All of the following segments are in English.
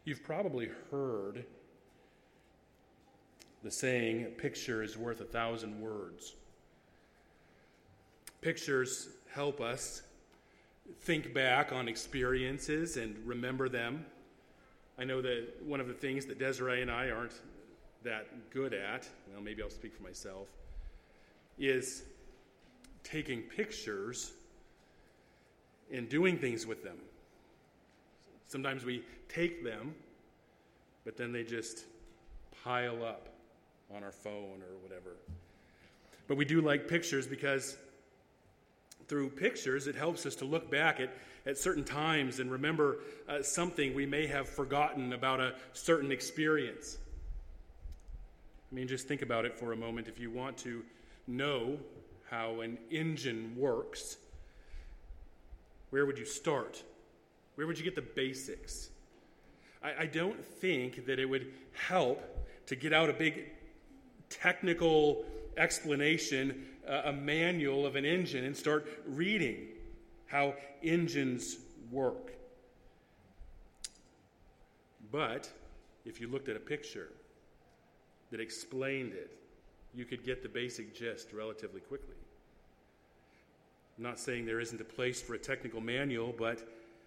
You've probably heard the saying, a picture is worth 1,000 words. Pictures help us think back on experiences and remember them. I know that one of the things that Desiree and I aren't that good at, well, maybe I'll speak for myself, is taking pictures and doing things with them. Sometimes we take them, but then they just pile up on our phone or whatever. But we do like pictures because through pictures, it helps us to look back at certain times and remember something we may have forgotten about a certain experience. I mean, just think about it for a moment. If you want to know how an engine works, where would you start? Where would you get the basics? I don't think that it would help to get out a big technical explanation, a manual of an engine, and start reading how engines work. But if you looked at a picture that explained it, you could get the basic gist relatively quickly. I'm not saying there isn't a place for a technical manual, but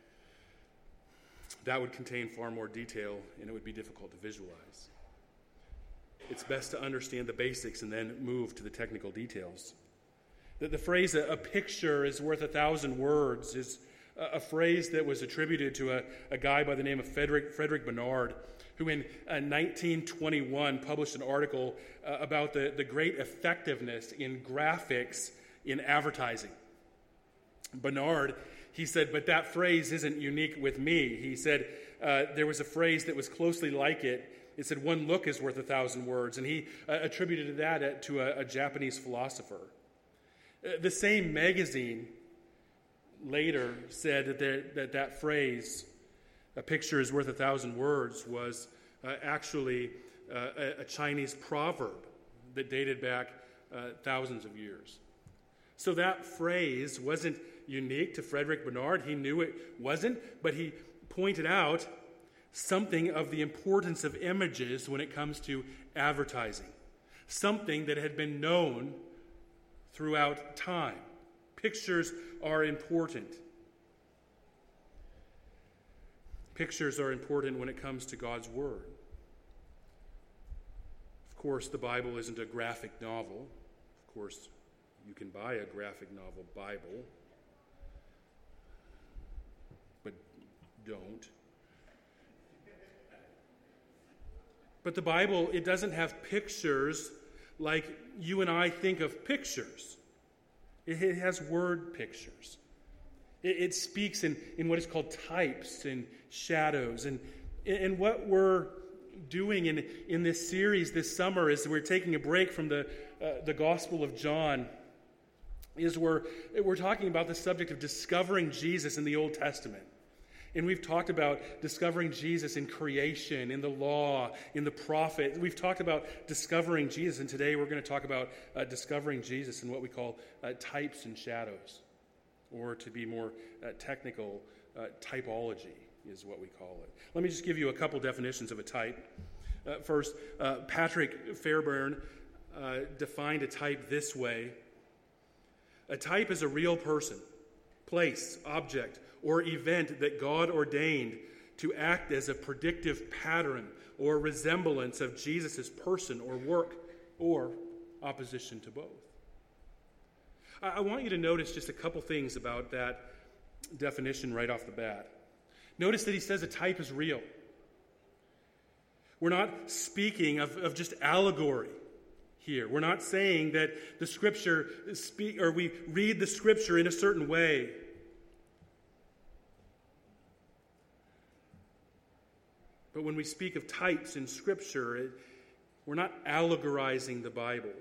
that would contain far more detail and it would be difficult to visualize. It's best to understand the basics and then move to the technical details. The phrase, a picture is worth 1,000 words, is a phrase that was attributed to a guy by the name of Frederick Bernard, who in 1921 published an article about the great effectiveness in graphics in advertising. Bernard, he said, but that phrase isn't unique with me. He said there was a phrase that was closely like it. It said, one look is worth 1,000 words, and he attributed that to a Japanese philosopher. The same magazine later said that phrase, a picture is worth 1,000 words, was actually a Chinese proverb that dated back thousands of years. So that phrase wasn't unique to Frederick Bernard. He knew it wasn't, but he pointed out something of the importance of images when it comes to advertising, something that had been known throughout time. Pictures are important. Pictures are important when it comes to God's Word. Of course, the Bible isn't a graphic novel. Of course, you can buy a graphic novel Bible, but don't. But the Bible, it doesn't have pictures like you and I think of pictures. It has word pictures. It speaks in what is called types and shadows. And what we're doing in this series this summer is we're taking a break from the Gospel of John, is we're talking about the subject of discovering Jesus in the Old Testament. And we've talked about discovering Jesus in creation, in the law, in the prophet. We've talked about discovering Jesus, and today we're going to talk about discovering Jesus in what we call types and shadows, or to be more technical, typology is what we call it. Let me just give you a couple definitions of a type. First, Patrick Fairbairn defined a type this way. A type is a real person, place, object, or event that God ordained to act as a predictive pattern or resemblance of Jesus' person or work, or opposition to both. I want you to notice just a couple things about that definition right off the bat. Notice that he says a type is real. We're not speaking of just allegory here. We're not saying that the Scripture we read the Scripture in a certain way. But when we speak of types in Scripture, we're not allegorizing the Bible.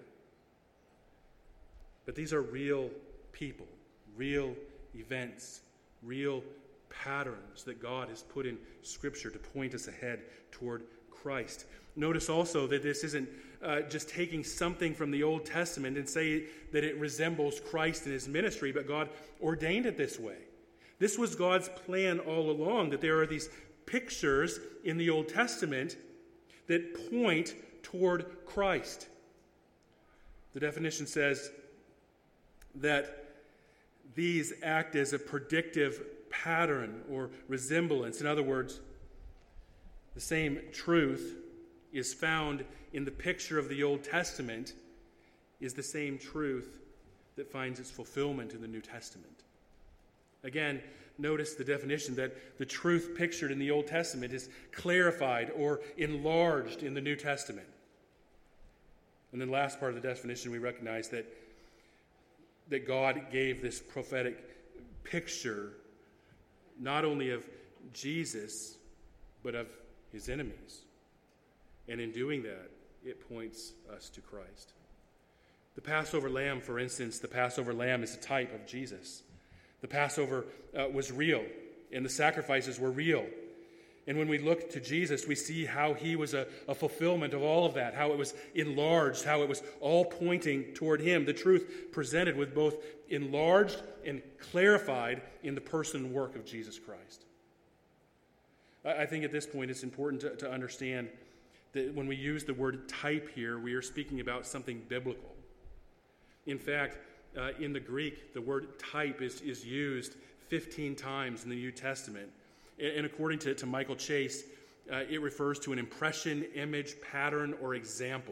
But these are real people, real events, real patterns that God has put in Scripture to point us ahead toward Christ. Notice also that this isn't just taking something from the Old Testament and say that it resembles Christ and his ministry, but God ordained it this way. This was God's plan all along, that there are these pictures in the Old Testament that point toward Christ. The definition says that these act as a predictive pattern or resemblance. In other words, the same truth is found in the picture of the Old Testament is the same truth that finds its fulfillment in the New Testament. Again, notice the definition that the truth pictured in the Old Testament is clarified or enlarged in the New Testament. And then last part of the definition, we recognize that God gave this prophetic picture not only of Jesus, but of his enemies. And in doing that, it points us to Christ. The Passover lamb, for instance, the Passover lamb is a type of Jesus. The Passover was real, and the sacrifices were real. And when we look to Jesus, we see how he was a fulfillment of all of that, how it was enlarged, how it was all pointing toward him. The truth presented with both enlarged and clarified in the person and work of Jesus Christ. I think at this point it's important to understand that when we use the word type here, we are speaking about something biblical. In fact, in the Greek, the word type is used 15 times in the New Testament. And according to Michael Chase, it refers to an impression, image, pattern, or example.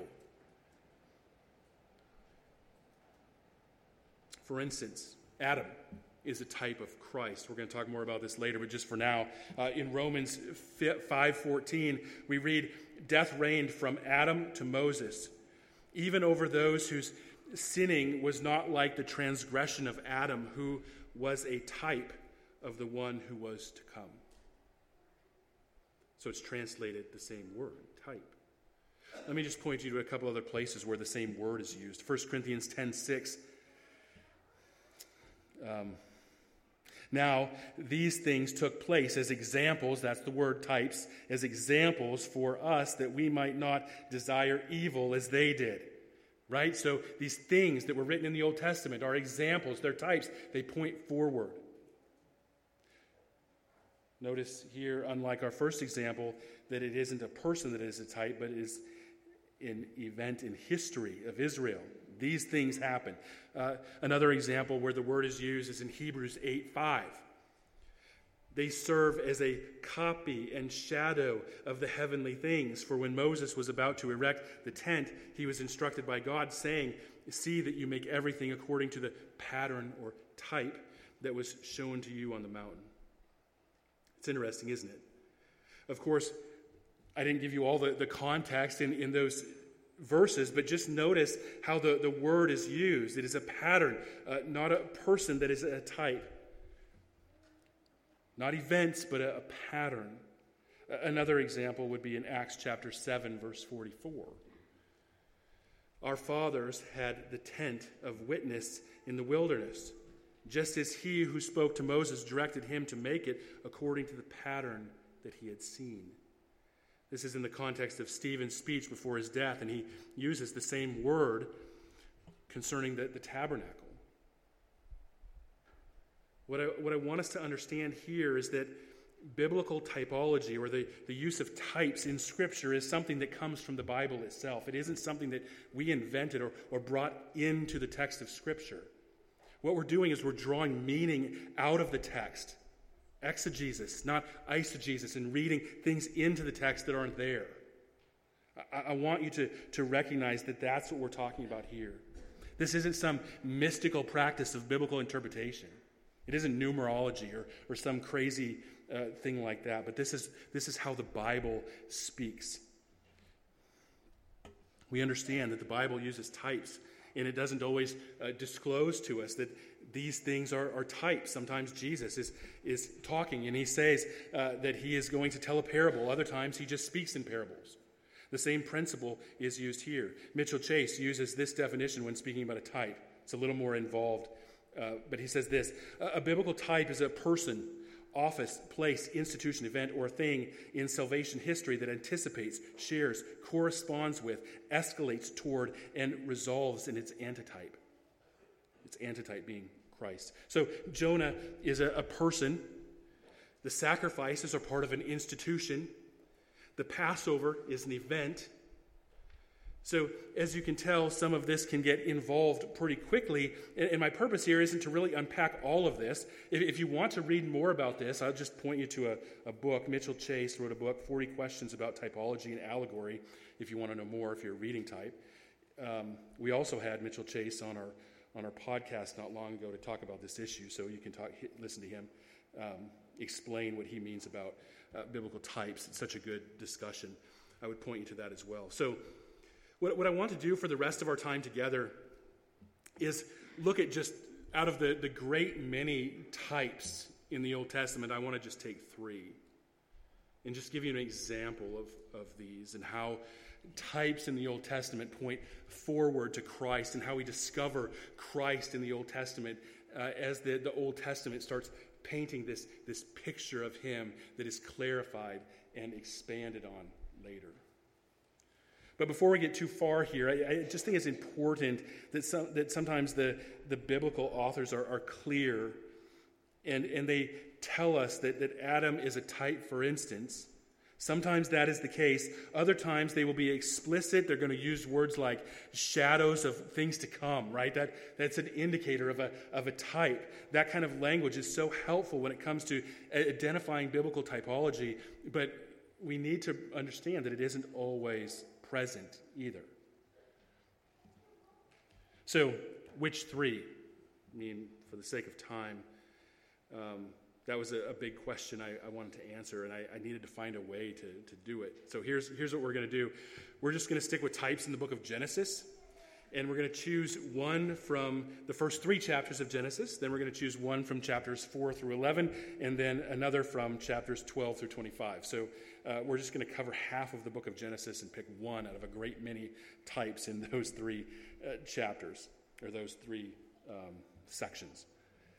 For instance, Adam is a type of Christ. We're going to talk more about this later, but just for now, in Romans 5:14, we read, "Death reigned from Adam to Moses, even over those whose sinning was not like the transgression of Adam, who was a type of the one who was to come." So it's translated the same word, type. Let me just point you to a couple other places where the same word is used. 1 Corinthians 10:6. Now, these things took place as examples, that's the word types, as examples for us that we might not desire evil as they did. Right? So these things that were written in the Old Testament are examples, they're types, they point forward. Notice here, unlike our first example, that it isn't a person that is a type, but it is an event in history of Israel. These things happen. Another example where the word is used is in Hebrews 8:5. They serve as a copy and shadow of the heavenly things. For when Moses was about to erect the tent, he was instructed by God, saying, "See that you make everything according to the pattern or type that was shown to you on the mountain." It's interesting, isn't it? Of course, I didn't give you all the context in those verses, but just notice how the word is used. It is a pattern, not a person that is a type. Not events, but a pattern. Another example would be in Acts chapter 7, verse 44. Our fathers had the tent of witness in the wilderness, just as he who spoke to Moses directed him to make it according to the pattern that he had seen. This is in the context of Stephen's speech before his death, and he uses the same word concerning the tabernacle. What I want us to understand here is that biblical typology, or the use of types in Scripture, is something that comes from the Bible itself. It isn't something that we invented or brought into the text of Scripture. What we're doing is we're drawing meaning out of the text. Exegesis, not eisegesis, and reading things into the text that aren't there. I want you to recognize that that's what we're talking about here. This isn't some mystical practice of biblical interpretation. It isn't numerology or some crazy thing like that, but this is how the Bible speaks. We understand that the Bible uses types, and it doesn't always disclose to us that these things are types. Sometimes Jesus is talking, and he says that he is going to tell a parable. Other times he just speaks in parables. The same principle is used here. Mitchell Chase uses this definition when speaking about a type. It's a little more involved, but he says this: a biblical type is a person, office, place, institution, event, or thing in salvation history that anticipates, shares, corresponds with, escalates toward, and resolves in its antitype. Its antitype being Christ. So Jonah is a person The sacrifices are part of an institution. The Passover is an event. So, as you can tell, some of this can get involved pretty quickly. And my purpose here isn't to really unpack all of this. If you want to read more about this, I'll just point you to a book. Mitchell Chase wrote a book, 40 Questions About Typology and Allegory, if you want to know more, if you're a reading type. We also had Mitchell Chase on our podcast not long ago to talk about this issue, so you can listen to him explain what he means about biblical types. It's such a good discussion. I would point you to that as well. So what I want to do for the rest of our time together is look at just out of the great many types in the Old Testament, I want to just take 3 and just give you an example of these and how types in the Old Testament point forward to Christ and how we discover Christ in the Old Testament as the Old Testament starts painting this picture of him that is clarified and expanded on later. But before we get too far here, I just think it's important that sometimes the biblical authors are clear and they tell us that Adam is a type, for instance. Sometimes that is the case. Other times they will be explicit. They're going to use words like shadows of things to come, right? That's an indicator of a type. That kind of language is so helpful when it comes to identifying biblical typology, but we need to understand that it isn't always present either. So, which 3? I mean, for the sake of time, that was a big question I wanted to answer, and I needed to find a way to do it. So here's what we're going to do. We're just going to stick with types in the book of Genesis, and we're going to choose one from the first 3 chapters of Genesis. Then we're going to choose one from chapters 4 through 11, and then another from chapters 12 through 25. So we're just going to cover half of the book of Genesis and pick one out of a great many types in those 3 chapters, or those 3 sections.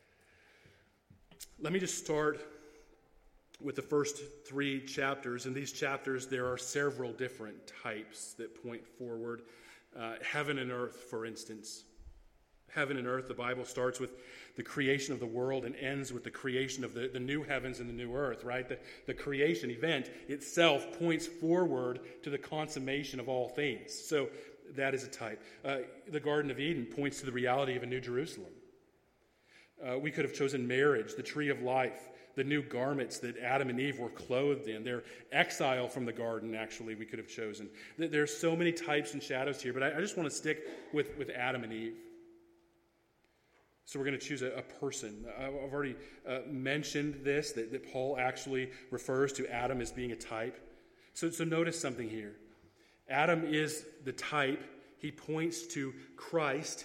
Let me just start with the first 3 chapters. In these chapters, there are several different types that point forward. Heaven and earth, for instance. Heaven and earth, the Bible starts with the creation of the world and ends with the creation of the new heavens and the new earth, right? The creation event itself points forward to the consummation of all things. So that is a type. The Garden of Eden points to the reality of a new Jerusalem. We could have chosen marriage, the tree of life, the new garments that Adam and Eve were clothed in. Their exile from the garden, actually, we could have chosen. There's so many types and shadows here, but I just want to stick with Adam and Eve. So we're going to choose a person. I've already mentioned this, that Paul actually refers to Adam as being a type. So notice something here. Adam is the type. He points to Christ.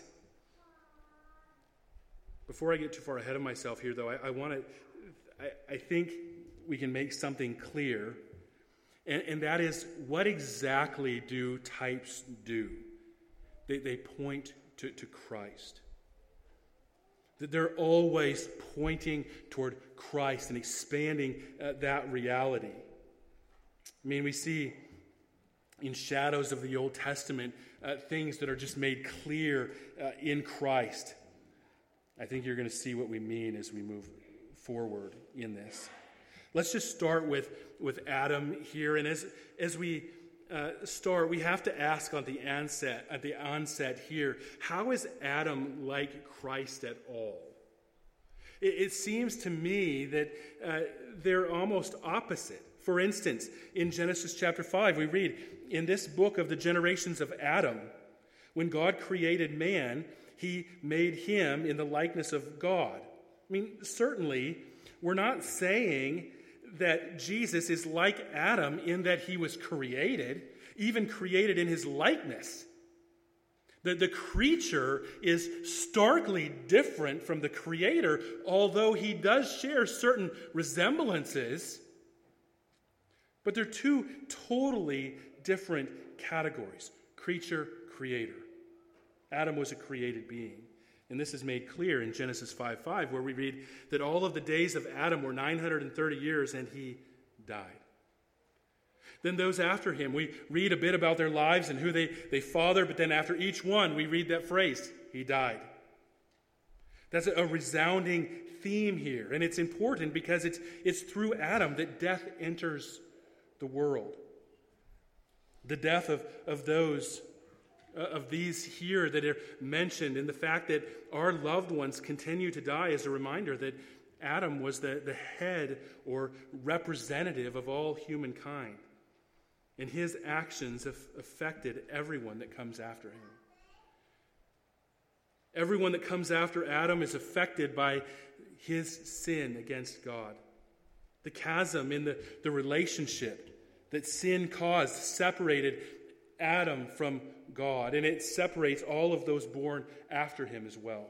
Before I get too far ahead of myself here, though, I think we can make something clear, and that is, what exactly do types do? They point to Christ. That they're always pointing toward Christ and expanding that reality. I mean, we see in shadows of the Old Testament things that are just made clear in Christ. I think you're going to see what we mean as we move forward in this. Let's just start with Adam here. And as we start, we have to ask at the onset here, how is Adam like Christ at all? It seems to me that they're almost opposite. For instance, in Genesis chapter 5, we read, in this book of the generations of Adam, when God created man, he made him in the likeness of God. I mean, certainly, we're not saying that Jesus is like Adam in that he was created, even created in his likeness. The creature is starkly different from the creator, although he does share certain resemblances. But they're 2 totally different categories. Creature, creator. Adam was a created being. And this is made clear in Genesis 5:5, where we read that all of the days of Adam were 930 years, and he died. Then those after him, we read a bit about their lives and who they fathered, but then after each one, we read that phrase, he died. That's a resounding theme here. And it's important because it's through Adam that death enters the world. The death of those, of these here that are mentioned, and the fact that our loved ones continue to die is a reminder that Adam was the head or representative of all humankind. And his actions have affected everyone that comes after him. Everyone that comes after Adam is affected by his sin against God. The chasm in the relationship that sin caused separated Adam from God, and it separates all of those born after him as well.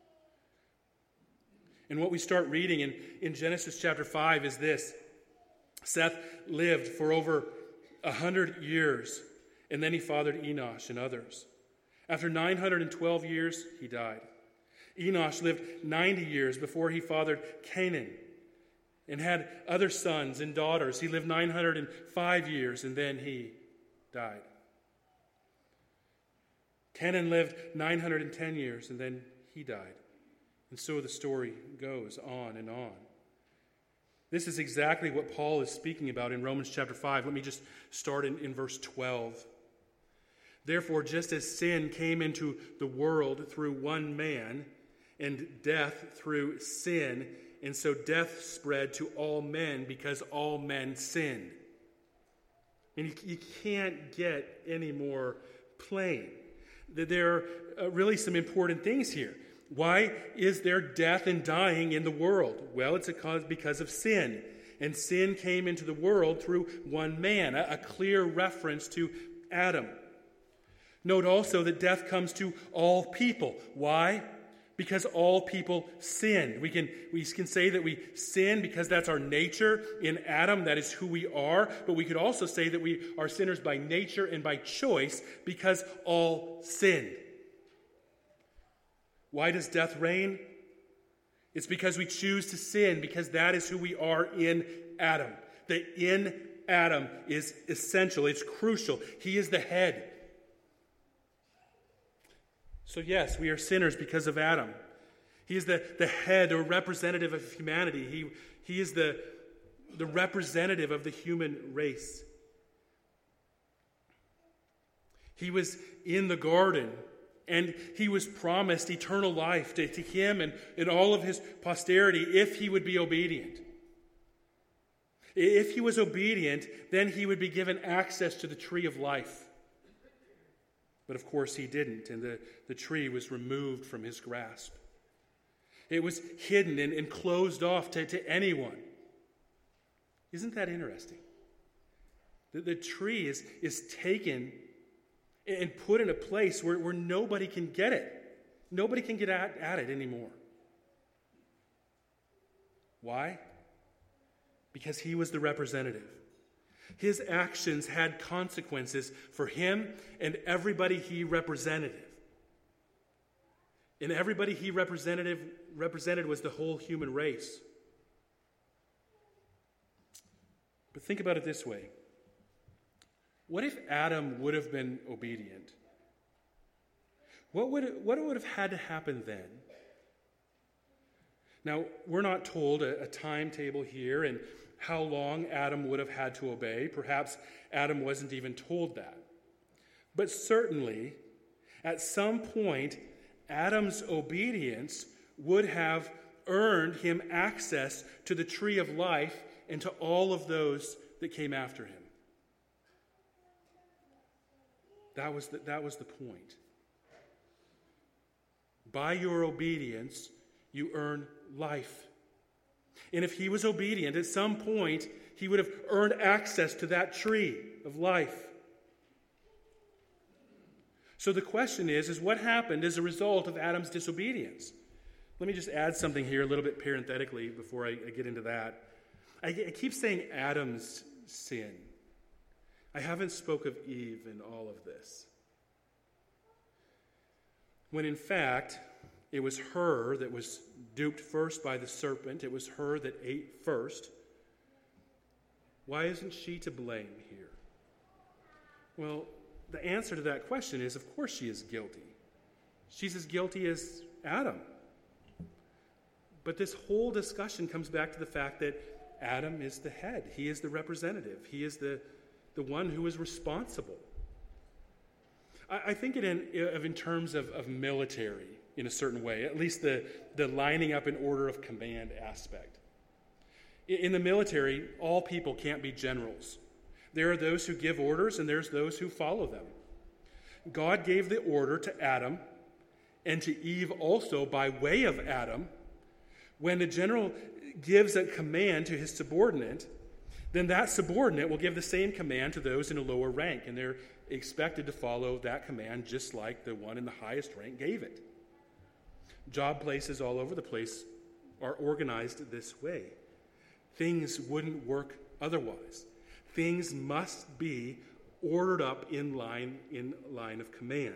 And what we start reading in Genesis chapter 5 is this. Seth lived for over 100 years, and then he fathered Enosh and others. After 912 years, he died. Enosh lived 90 years before he fathered Canaan and had other sons and daughters. He lived 905 years, and then he died. Canaan lived 910 years, and then he died. And so the story goes on and on. This is exactly what Paul is speaking about in Romans chapter 5. Let me just start in verse 12. Therefore, just as sin came into the world through one man, and death through sin, and so death spread to all men because all men sinned. And you can't get any more plain. There are really some important things here. Why is there death and dying in the world? Well, it's because of sin. And sin came into the world through one man, a clear reference to Adam. Note also that death comes to all people. Why? Because all people sinned. We can say that we sin because that's our nature in Adam. That is who we are. But we could also say that we are sinners by nature and by choice because all sinned. Why does death reign? It's because we choose to sin, because that is who we are in Adam. The in Adam is essential. It's crucial. He is the head. So yes, we are sinners because of Adam. He is the head or representative of humanity. He is the representative of the human race. He was in the garden, and he was promised eternal life to him and all of his posterity if he would be obedient. If he was obedient, then he would be given access to the tree of life. But of course he didn't, and the tree was removed from his grasp. It was hidden and closed off to anyone. Isn't that interesting? The tree is taken and put in a place where nobody can get it. Nobody can get at it anymore. Why? Because he was the representative. His actions had consequences for him and everybody he represented. And everybody he represented was the whole human race. But think about it this way. What if Adam would have been obedient? What would have had to happen then? Now, we're not told a timetable here and how long Adam would have had to obey. Perhaps Adam wasn't even told that. But certainly, at some point, Adam's obedience would have earned him access to the tree of life and to all of those that came after him. That was the point. By your obedience, you earn life. And if he was obedient, at some point, he would have earned access to that tree of life. So the question is what happened as a result of Adam's disobedience? Let me just add something here a little bit parenthetically before I get into that. I keep saying Adam's sin. I haven't spoke of Eve in all of this. When in fact, it was her that was duped first by the serpent. It was her that ate first. Why isn't she to blame here? Well, the answer to that question is, of course she is guilty. She's as guilty as Adam. But this whole discussion comes back to the fact that Adam is the head. He is the representative. He is the one who is responsible. I think in terms of military in a certain way, at least the lining up in order of command aspect. In the military, all people can't be generals. There are those who give orders and there's those who follow them. God gave the order to Adam and to Eve also by way of Adam. When the general gives a command to his subordinate, then that subordinate will give the same command to those in a lower rank, and they're expected to follow that command just like the one in the highest rank gave it. Job places all over the place are organized this way. Things wouldn't work otherwise. Things must be ordered up in line of command.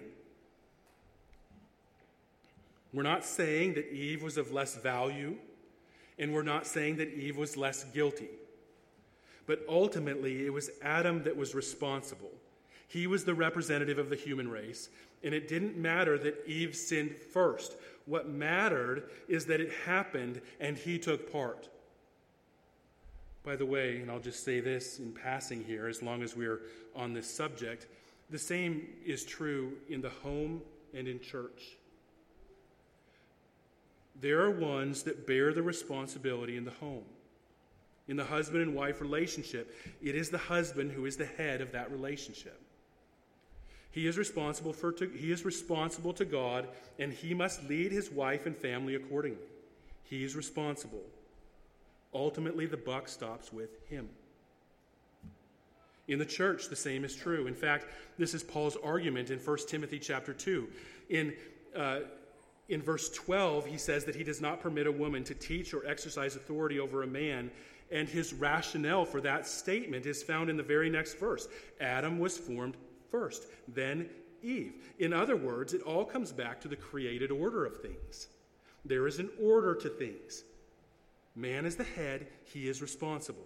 We're not saying that Eve was of less value, and we're not saying that Eve was less guilty. But ultimately, it was Adam that was responsible. He was the representative of the human race, and it didn't matter that Eve sinned first. What mattered is that it happened, and he took part. By the way, and I'll just say this in passing here, as long as we're on this subject, the same is true in the home and in church. There are ones that bear the responsibility in the home. In the husband and wife relationship, it is the husband who is the head of that relationship. He is responsible to God, and he must lead his wife and family accordingly. He is responsible. Ultimately, the buck stops with him. In the church, the same is true. In fact, this is Paul's argument in 1 Timothy chapter 2. In verse 12, he says that he does not permit a woman to teach or exercise authority over a man, and his rationale for that statement is found in the very next verse. Adam was formed first, then Eve. In other words, it all comes back to the created order of things. There is an order to things. Man is the head, he is responsible.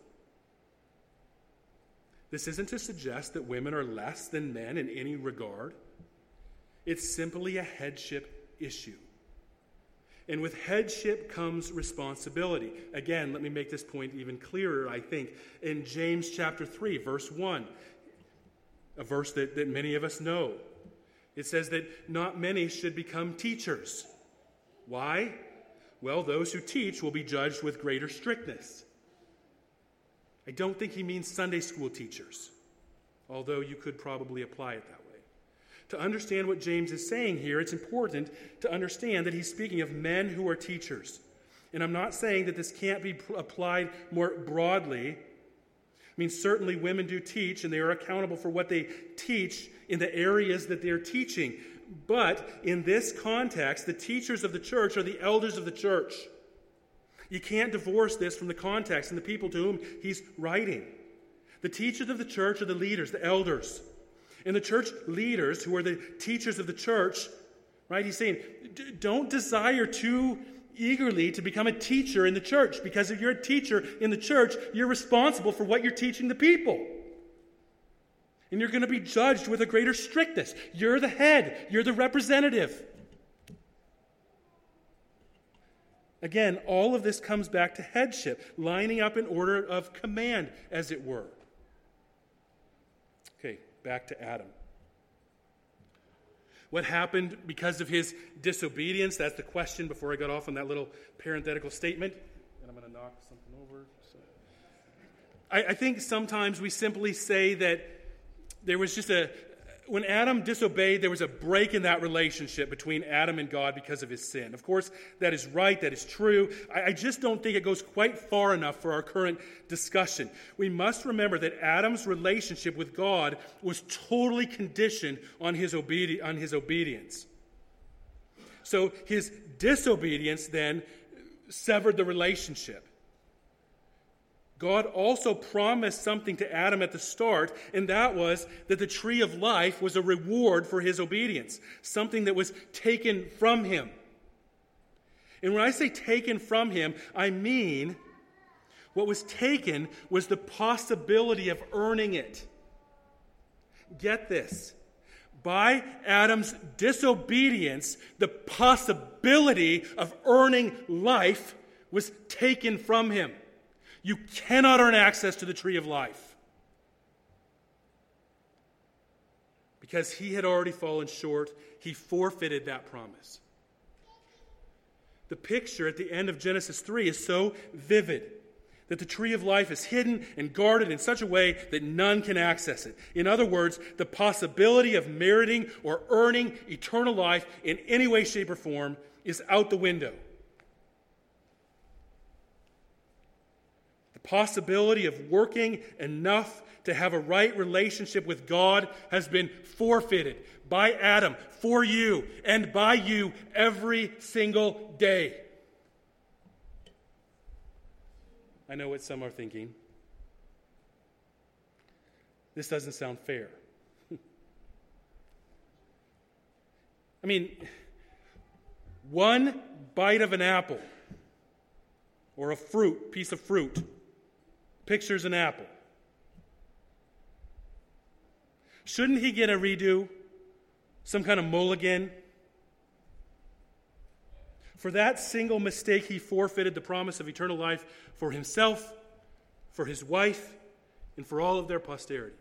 This isn't to suggest that women are less than men in any regard. It's simply a headship issue. And with headship comes responsibility. Again, let me make this point even clearer, I think. In James chapter 3, verse 1, a verse that many of us know, it says that not many should become teachers. Why? Well, those who teach will be judged with greater strictness. I don't think he means Sunday school teachers, although you could probably apply it that way. To understand what James is saying here, it's important to understand that he's speaking of men who are teachers. And I'm not saying that this can't be applied more broadly. I mean, certainly women do teach, and they are accountable for what they teach in the areas that they're teaching. But in this context, the teachers of the church are the elders of the church. You can't divorce this from the context and the people to whom he's writing. The teachers of the church are the leaders, the elders. And the church leaders, who are the teachers of the church, right? He's saying, don't desire too eagerly to become a teacher in the church, because if you're a teacher in the church, you're responsible for what you're teaching the people. And you're going to be judged with a greater strictness. You're the head. You're the representative. Again, all of this comes back to headship, lining up in order of command, as it were. Okay, back to Adam. What happened because of his disobedience? That's the question before I got off on that little parenthetical statement. And I'm going to knock something over. So. I think sometimes we simply say that there was just when Adam disobeyed, there was a break in that relationship between Adam and God because of his sin. Of course, that is right, that is true. I just don't think it goes quite far enough for our current discussion. We must remember that Adam's relationship with God was totally conditioned on his obedience. So his disobedience then severed the relationship. God also promised something to Adam at the start, and that was that the tree of life was a reward for his obedience, something that was taken from him. And when I say taken from him, I mean what was taken was the possibility of earning it. Get this. By Adam's disobedience, the possibility of earning life was taken from him. You cannot earn access to the tree of life. Because he had already fallen short, he forfeited that promise. The picture at the end of Genesis 3 is so vivid that the tree of life is hidden and guarded in such a way that none can access it. In other words, the possibility of meriting or earning eternal life in any way, shape, or form is out the window. The possibility of working enough to have a right relationship with God has been forfeited by Adam for you and by you every single day. I know what some are thinking. This doesn't sound fair. I mean, one bite of an apple or a piece of fruit, pictures an apple. Shouldn't he get a redo? Some kind of mulligan? For that single mistake, he forfeited the promise of eternal life for himself, for his wife, and for all of their posterity.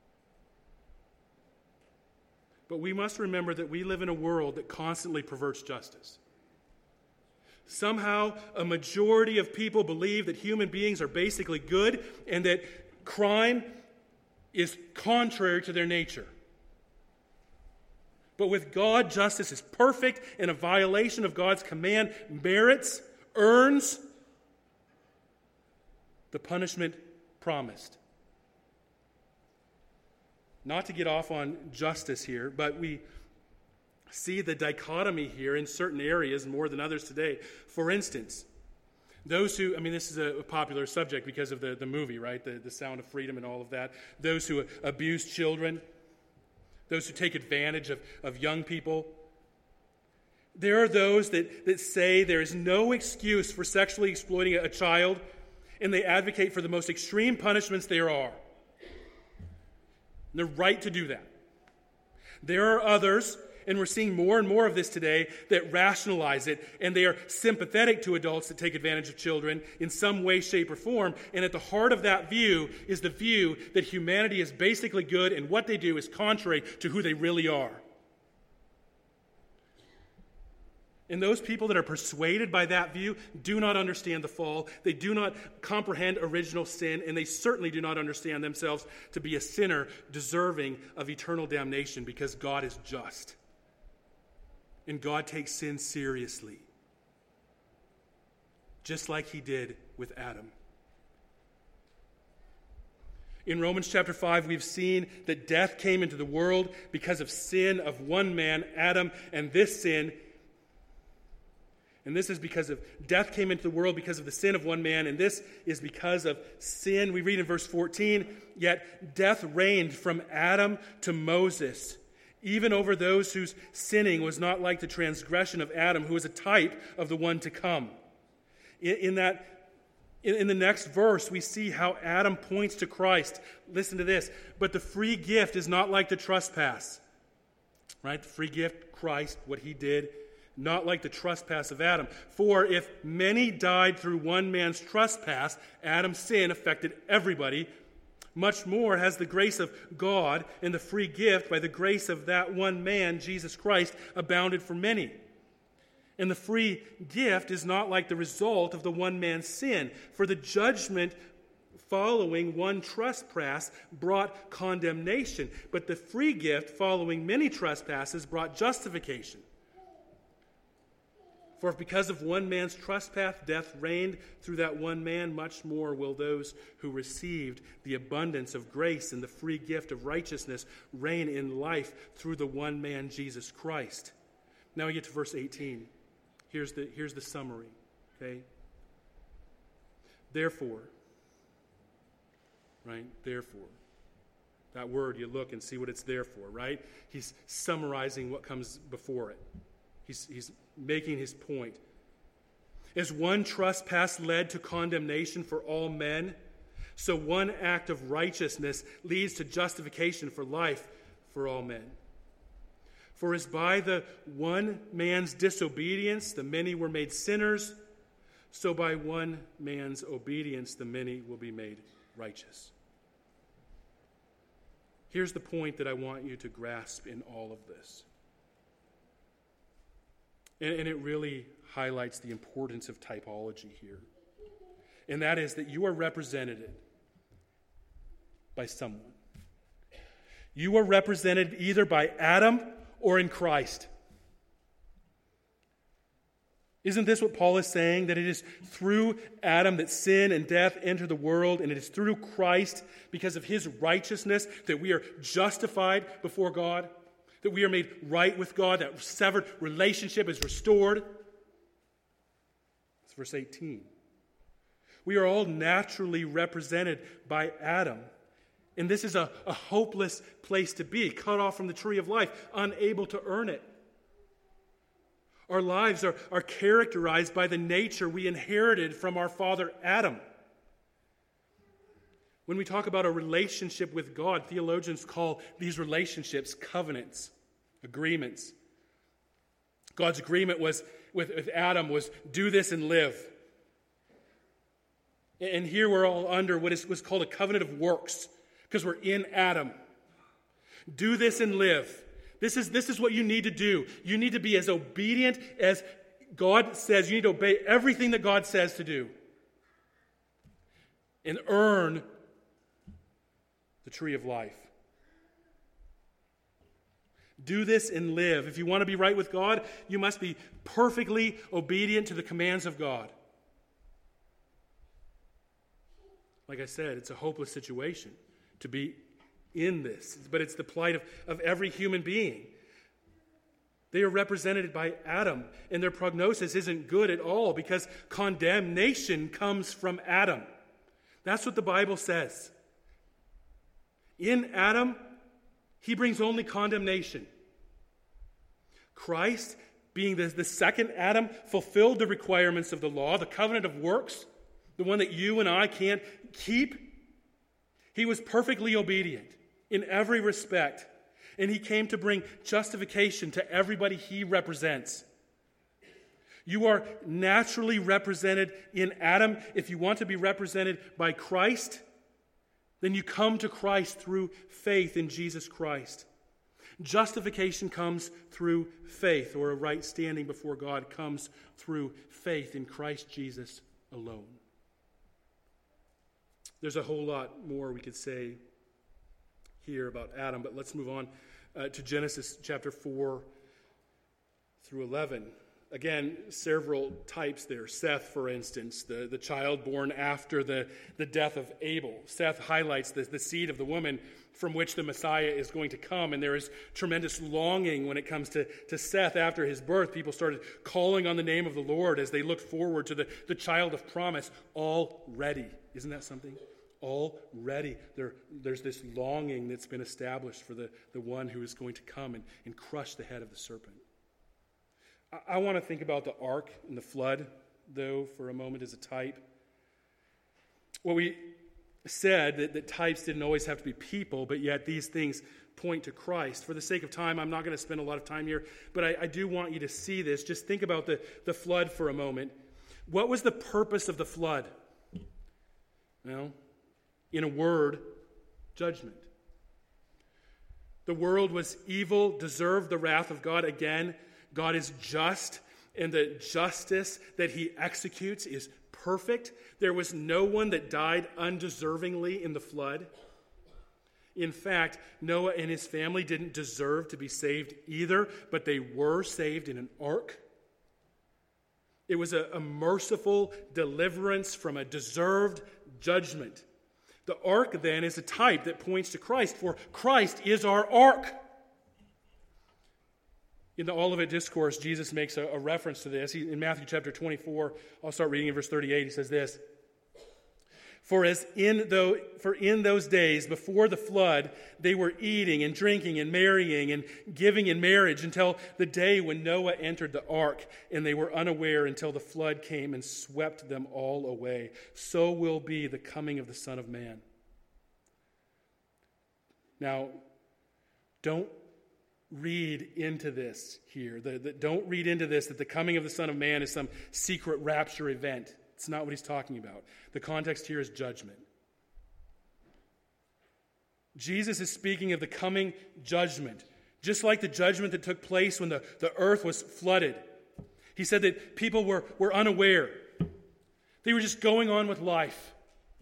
But we must remember that we live in a world that constantly perverts justice. Somehow, a majority of people believe that human beings are basically good and that crime is contrary to their nature. But with God, justice is perfect, and a violation of God's command merits, earns the punishment promised. Not to get off on justice here, but we see the dichotomy here in certain areas more than others today. For instance, those who, this is a popular subject because of the movie, right? The Sound of Freedom and all of that. Those who abuse children, those who take advantage of young people. There are those that say there is no excuse for sexually exploiting a child, and they advocate for the most extreme punishments there are. And they're right to do that. There are others, and we're seeing more and more of this today, that rationalize it, and they are sympathetic to adults that take advantage of children in some way, shape, or form. And at the heart of that view is the view that humanity is basically good, and what they do is contrary to who they really are. And those people that are persuaded by that view do not understand the fall. They do not comprehend original sin, and they certainly do not understand themselves to be a sinner deserving of eternal damnation, because God is just. And God takes sin seriously, just like he did with Adam. In Romans chapter 5, we've seen that death came into the world because of sin of one man, Adam, and this sin. And this is because of death came into the world because of the sin of one man, and this is because of sin. We read in verse 14, yet death reigned from Adam to Moses, even over those whose sinning was not like the transgression of Adam, who was a type of the one to come. In the next verse, we see how Adam points to Christ. Listen to this. But the free gift is not like the trespass. Right? The free gift, Christ, what he did, not like the trespass of Adam. For if many died through one man's trespass, Adam's sin affected everybody. Much more has the grace of God and the free gift by the grace of that one man, Jesus Christ, abounded for many. And the free gift is not like the result of the one man's sin. For the judgment following one trespass brought condemnation, but the free gift following many trespasses brought justification. For if because of one man's trespass death reigned through that one man, much more will those who received the abundance of grace and the free gift of righteousness reign in life through the one man, Jesus Christ. Now we get to verse 18. Here's the summary. Okay? Therefore, right? Therefore. That word, you look and see what it's there for, right? He's summarizing what comes before it. He's making his point. As one trespass led to condemnation for all men, so one act of righteousness leads to justification for life for all men. For as by the one man's disobedience the many were made sinners, so by one man's obedience the many will be made righteous. Here's the point that I want you to grasp in all of this. And it really highlights the importance of typology here. And that is that you are represented by someone. You are represented either by Adam or in Christ. Isn't this what Paul is saying? That it is through Adam that sin and death enter the world, and it is through Christ, because of his righteousness, that we are justified before God, that we are made right with God, that severed relationship is restored. That's verse 18. We are all naturally represented by Adam. And this is a hopeless place to be, cut off from the tree of life, unable to earn it. Our lives are characterized by the nature we inherited from our father Adam. When we talk about a relationship with God, theologians call these relationships covenants, agreements. God's agreement was with Adam was do this and live. And here we're all under what was called a covenant of works, because we're in Adam. Do this and live. This is what you need to do. You need to be as obedient as God says. You need to obey everything that God says to do. And earn the tree of life. Do this and live. If you want to be right with God, you must be perfectly obedient to the commands of God. Like I said, it's a hopeless situation to be in this, but it's the plight of every human being. They are represented by Adam, and their prognosis isn't good at all because condemnation comes from Adam. That's what the Bible says. In Adam, he brings only condemnation. Christ, being the second Adam, fulfilled the requirements of the law, the covenant of works, the one that you and I can't keep. He was perfectly obedient in every respect, and he came to bring justification to everybody he represents. You are naturally represented in Adam. If you want to be represented by Christ, then you come to Christ through faith in Jesus Christ. Justification comes through faith, or a right standing before God comes through faith in Christ Jesus alone. There's a whole lot more we could say here about Adam, but let's move on to Genesis chapter 4 through 11. Again, several types there. Seth, for instance, the child born after the death of Abel. Seth highlights the seed of the woman from which the Messiah is going to come, and there is tremendous longing when it comes to Seth after his birth. People started calling on the name of the Lord as they looked forward to the child of promise already. Isn't that something? Already there's this longing that's been established for the one who is going to come and crush the head of the serpent. I want to think about the ark and the flood, though, for a moment as a type. Well, we said that types didn't always have to be people, but yet these things point to Christ. For the sake of time, I'm not going to spend a lot of time here, but I do want you to see this. Just think about the flood for a moment. What was the purpose of the flood? Well, in a word, judgment. The world was evil, deserved the wrath of God. Again, God is just, and the justice that he executes is perfect. There was no one that died undeservingly in the flood. In fact, Noah and his family didn't deserve to be saved either, but they were saved in an ark. It was a merciful deliverance from a deserved judgment. The ark, then, is a type that points to Christ, for Christ is our ark. In the Olivet Discourse, Jesus makes a reference to this. In Matthew chapter 24, I'll start reading in verse 38, he says this: For in those days before the flood, they were eating and drinking and marrying and giving in marriage until the day when Noah entered the ark, and they were unaware until the flood came and swept them all away. So will be the coming of the Son of Man. Now, don't read into this here. Don't read into this that the coming of the Son of Man is some secret rapture event. It's not what he's talking about. The context here is judgment. Jesus is speaking of the coming judgment, just like the judgment that took place when the earth was flooded. He said that people were unaware. They were just going on with life,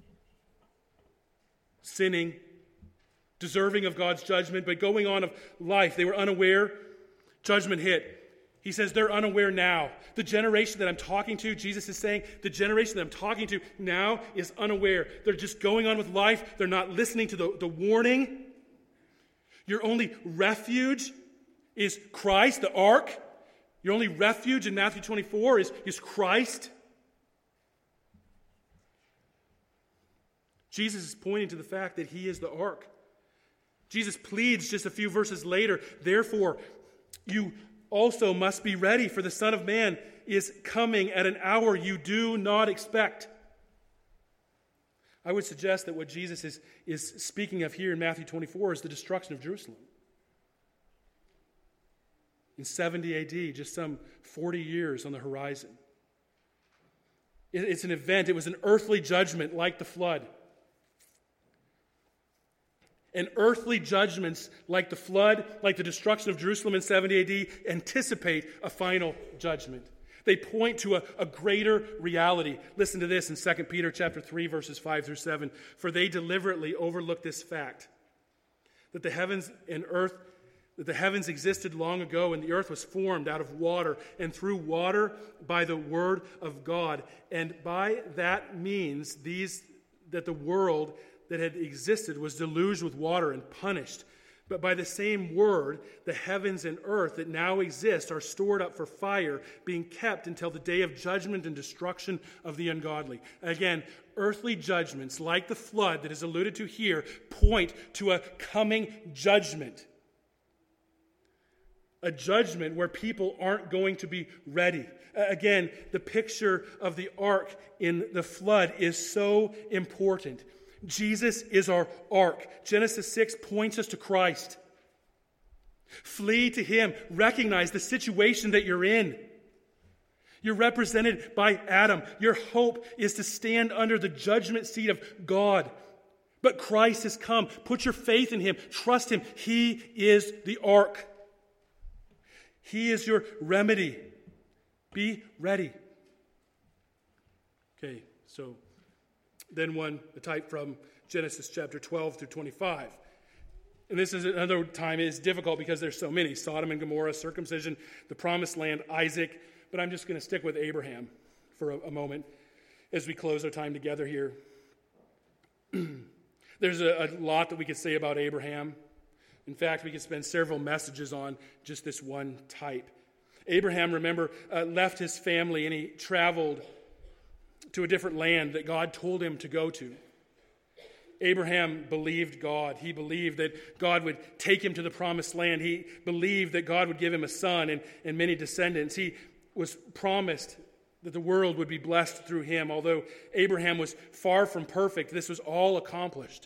sinning, deserving of God's judgment, but going on of life. They were unaware. Judgment hit. He says they're unaware now. The generation that I'm talking to, Jesus is saying, the generation that I'm talking to now is unaware. They're just going on with life. They're not listening to the warning. Your only refuge is Christ, the ark. Your only refuge in Matthew 24 is Christ. Jesus is pointing to the fact that he is the ark. Jesus pleads just a few verses later, therefore, you also must be ready, for the Son of Man is coming at an hour you do not expect. I would suggest that what Jesus is speaking of here in Matthew 24 is the destruction of Jerusalem. In 70 AD, just some 40 years on the horizon. It's an event. It was an earthly judgment like the flood. And earthly judgments like the flood, like the destruction of Jerusalem in 70 AD, anticipate a final judgment. They point to a greater reality. Listen to this in 2 Peter chapter 3, verses 5 through 7. For they deliberately overlook this fact, that the heavens existed long ago, and the earth was formed out of water, and through water by the word of God. And by that means that the world that had existed was deluged with water and punished. But by the same word, the heavens and earth that now exist are stored up for fire, being kept until the day of judgment and destruction of the ungodly. Again, earthly judgments, like the flood that is alluded to here, point to a coming judgment. A judgment where people aren't going to be ready. Again, the picture of the ark in the flood is so important. Jesus is our ark. Genesis 6 points us to Christ. Flee to him. Recognize the situation that you're in. You're represented by Adam. Your hope is to stand under the judgment seat of God. But Christ has come. Put your faith in him. Trust him. He is the ark. He is your remedy. Be ready. Okay, so then a type from Genesis chapter 12 through 25. And this is another time it is difficult because there's so many. Sodom and Gomorrah, circumcision, the promised land, Isaac. But I'm just going to stick with Abraham for a moment as we close our time together here. There's a lot that we could say about Abraham. In fact, we could spend several messages on just this one type. Abraham, remember, left his family and he traveled to a different land that God told him to go to. Abraham believed God. He believed that God would take him to the promised land. He believed that God would give him a son and many descendants. He was promised that the world would be blessed through him. Although Abraham was far from perfect, this was all accomplished.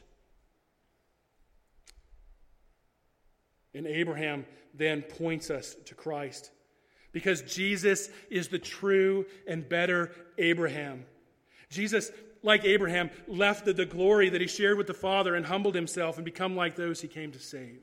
And Abraham then points us to Christ, because Jesus is the true and better Abraham. Jesus, like Abraham, left the glory that he shared with the Father and humbled himself and become like those he came to save.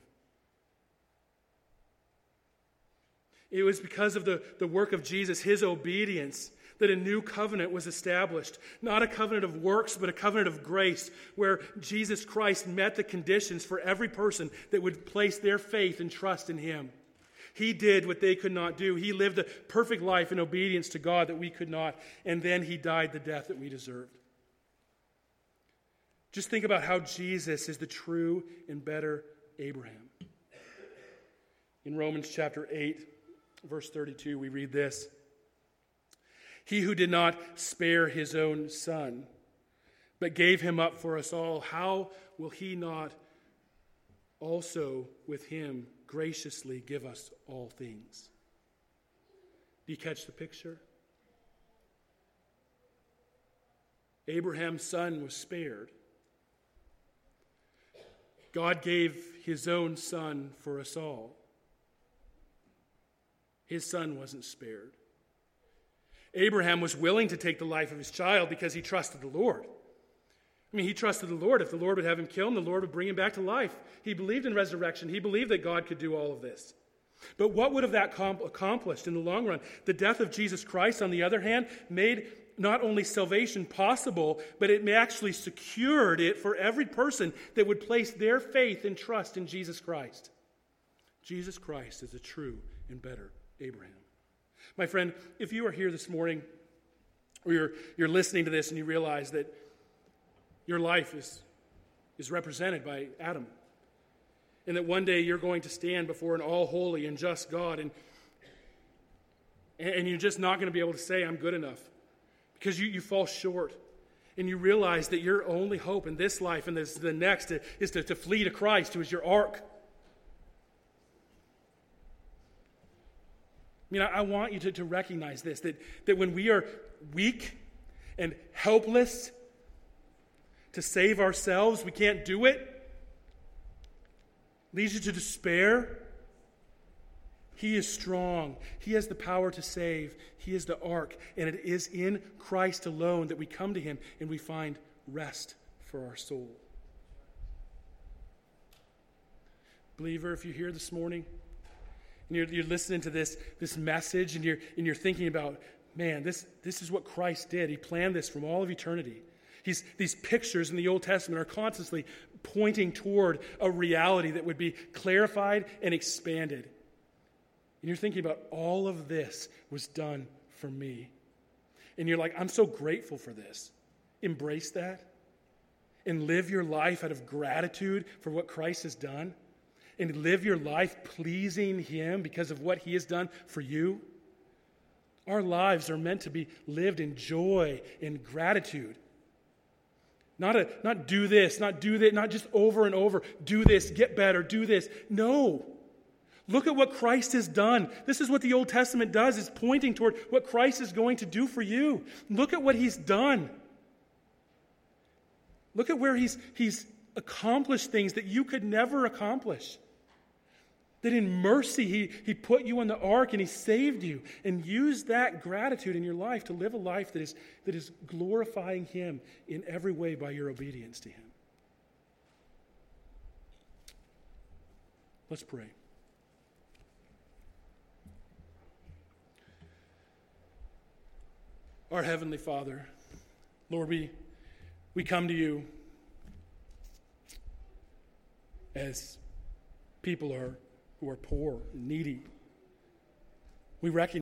It was because of the work of Jesus, his obedience, that a new covenant was established. Not a covenant of works, but a covenant of grace, where Jesus Christ met the conditions for every person that would place their faith and trust in him. He did what they could not do. He lived a perfect life in obedience to God that we could not, and then he died the death that we deserved. Just think about how Jesus is the true and better Abraham. In Romans chapter 8, verse 32, we read this: He who did not spare his own son, but gave him up for us all, how will he not also with him graciously give us all things? Do you catch the picture? Abraham's son was spared. God gave his own son for us all. His son wasn't spared. Abraham was willing to take the life of his child because he trusted the Lord. I mean, he trusted the Lord. If the Lord would have him killed, the Lord would bring him back to life. He believed in resurrection. He believed that God could do all of this. But what would have that accomplished in the long run? The death of Jesus Christ, on the other hand, made not only salvation possible, but it actually secured it for every person that would place their faith and trust in Jesus Christ. Jesus Christ is a true and better Abraham. My friend, if you are here this morning, or you're listening to this and you realize that your life is represented by Adam, and that one day you're going to stand before an all-holy and just God, and you're just not going to be able to say, I'm good enough, because you fall short. And you realize that your only hope in this life and the next is to flee to Christ, who is your ark. I mean, I want you to recognize this, that when we are weak and helpless to save ourselves, we can't do it, leads you to despair. He is strong. He has the power to save. He is the ark. And it is in Christ alone that we come to him and we find rest for our soul. Believer, if you're here this morning and you're listening to this message and you're thinking about, man, this is what Christ did. He planned this from all of eternity. These pictures in the Old Testament are constantly pointing toward a reality that would be clarified and expanded. And you're thinking about all of this was done for me. And you're like, I'm so grateful for this. Embrace that. And live your life out of gratitude for what Christ has done. And live your life pleasing him because of what he has done for you. Our lives are meant to be lived in joy and gratitude. Not do this, not do that, not just over and over, do this, get better, do this. No. Look at what Christ has done. This is what the Old Testament does. It's pointing toward what Christ is going to do for you. Look at what he's done. Look at where he's accomplished things that you could never accomplish. That in mercy he put you on the ark and he saved you, and used that gratitude in your life to live a life that is glorifying him in every way by your obedience to him. Let's pray. Our Heavenly Father, Lord, we come to you as people who are poor and needy. We recognize